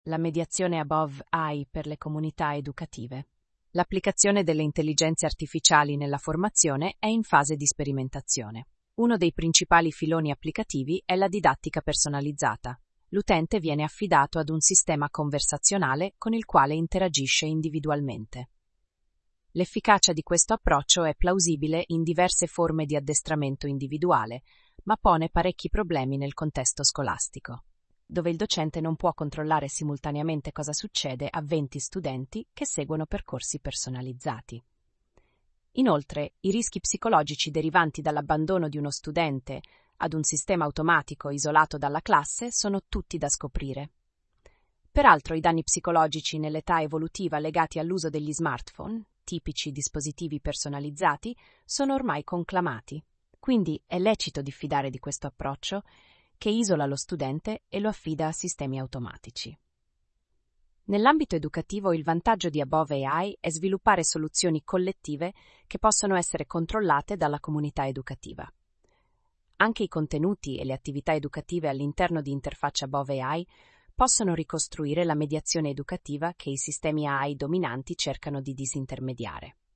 La mediazione Above AI per le comunità educative. L'applicazione delle intelligenze artificiali nella formazione è in fase di sperimentazione. Uno dei principali filoni applicativi è la didattica personalizzata. L'utente viene affidato ad un sistema conversazionale con il quale interagisce individualmente. L'efficacia di questo approccio è plausibile in diverse forme di addestramento individuale, ma pone parecchi problemi nel contesto scolastico, dove il docente non può controllare simultaneamente cosa succede a 20 studenti che seguono percorsi personalizzati. Inoltre, i rischi psicologici derivanti dall'abbandono di uno studente ad un sistema automatico isolato dalla classe sono tutti da scoprire. Peraltro, i danni psicologici nell'età evolutiva legati all'uso degli smartphone, tipici dispositivi personalizzati, sono ormai conclamati. Quindi è lecito diffidare di questo approccio che isola lo studente e lo affida a sistemi automatici. Nell'ambito educativo, il vantaggio di Above AI è sviluppare soluzioni collettive che possono essere controllate dalla comunità educativa. Anche i contenuti e le attività educative all'interno di interfacce Above AI possono ricostruire la mediazione educativa che i sistemi AI dominanti cercano di disintermediare.